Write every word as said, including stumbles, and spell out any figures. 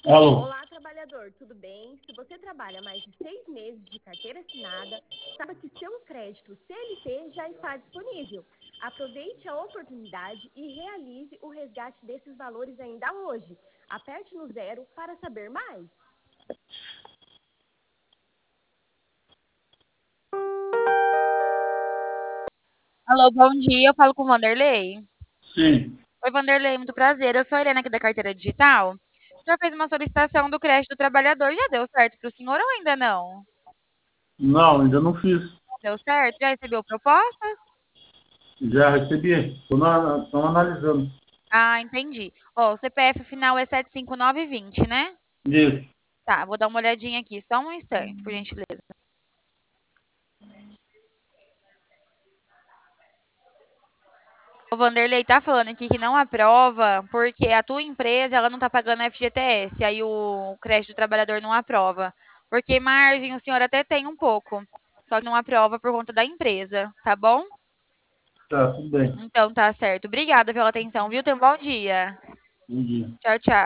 Alô? Olá, trabalhador, tudo bem? Se você trabalha mais de seis meses de carteira assinada, saiba que seu crédito C L T já está disponível. Aproveite a oportunidade e realize o resgate desses valores ainda hoje. Aperte no zero para saber mais. Alô, bom dia. Eu falo com o Vanderlei. Sim. Oi, Vanderlei, muito prazer. Eu sou a Helena aqui da Carteira Digital. O senhor fez uma solicitação do crédito do trabalhador. Já deu certo para o senhor ou ainda não? Não, ainda não fiz. Deu certo? Já recebeu proposta? Já recebi. Estão analisando. Ah, entendi. Ó, o C P F final é sete cinco nove dois zero, né? Isso. Tá, vou dar uma olhadinha aqui. Só um instante, por gentileza. O Vanderlei tá falando aqui que não aprova porque a tua empresa ela não tá pagando F G T S, aí o crédito do trabalhador não aprova. Porque margem o senhor até tem um pouco, só que não aprova por conta da empresa, tá bom? Tá, tudo bem. Então tá certo. Obrigada pela atenção, viu? Tenha um bom dia. Bom dia. Tchau, tchau.